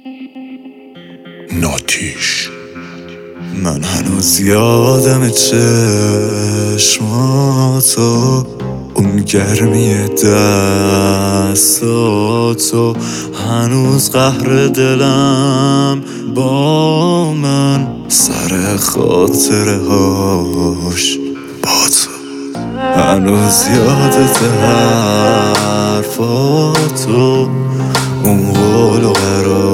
ناتیش. من هنوز یادم چشماتو، اون گرمی دستاتو، هنوز قهر دلم با من سر خاطره هاش با تو. هنوز یادت حرفاتو، اون قول و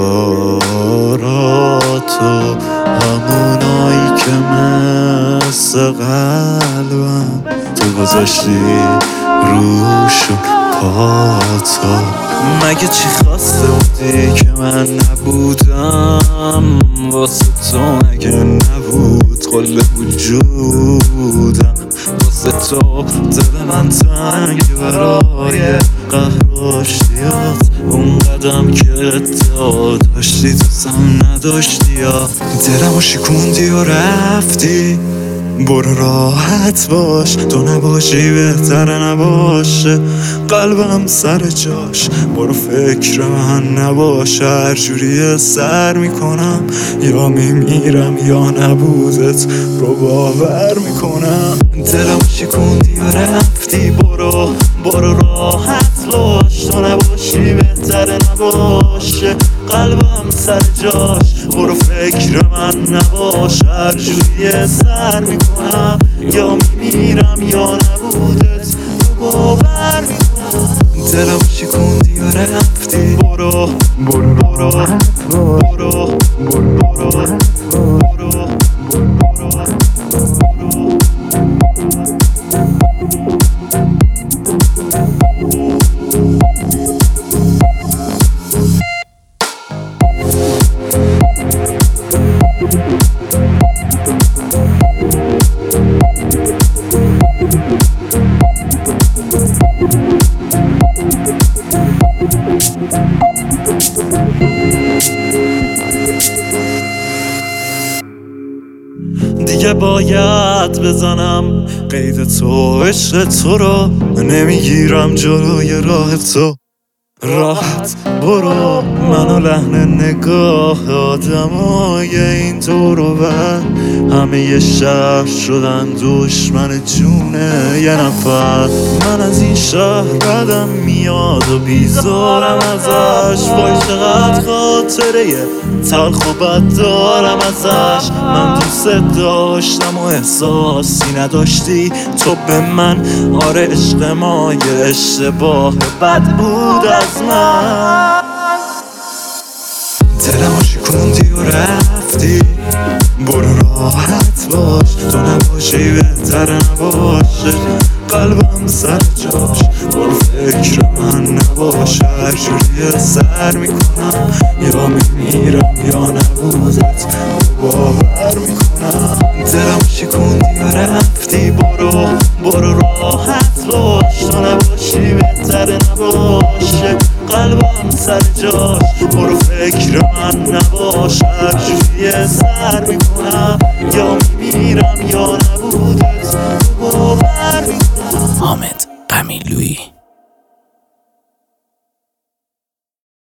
قراراتو، همونایی که مثل قلبم تو گذاشتی روشون پاتو. مگه چی خواسته بودی که من نبودم واسه تو؟ مگه نبود کل وجودم واسه تو؟ دل من تنگ برای قهر و اشتیاط، اون قدم که داشتی دوستم نداشتی، یا دلمو شکوندی و رفتی. برو راحت باش، تو نباشی بهتره نباشه قلبم سر جاش. برو فکر من نباشه، هر جوری سر میکنم، یا میمیرم یا نبودت رو باور میکنم. دلم شکوندی و رفتی، برو راحت باش، تو نباشی بهتره نباشه قلبم سر جاش. برو فکر من نباش، هر جوری سر میکنم، یا میمیرم یا نبودت رو باور میکنم. دلم شکوندی و رفتی، برو دیگه باید بزنم قید تو، عشق تو رو نمیگیرم جلوی راه تو. راحت برو، منو لحن نگاه آدمای این دور و بر، همه یه شهر شدن دشمن جونه یه نفر. من از این شهر بدم میاد و بیزارم ازش، وای چقدر خاطره تلخ و بد دارم ازش. من دوست داشتم و احساسی نداشتی تو به من، آره عشق ما یه اشتباه بد بود از من. دلمو شکوندی و رفتی، برو راحت باش، تو نباشی بهتره نباشه قلبم سر جاش. برو فکر من نباشه، هر جوری سر میکنم، یا میمیرم یا نبودت باور میکنم. دلم شکوندی و رفتی، برو راحت باش، تو نباشی بهتره نباشه قلبم سر جاش. برو فکر من نباش، هر جوری سر میکنم، یا میمیرم یا نبودت باور میکنم. حامد قمیلویی.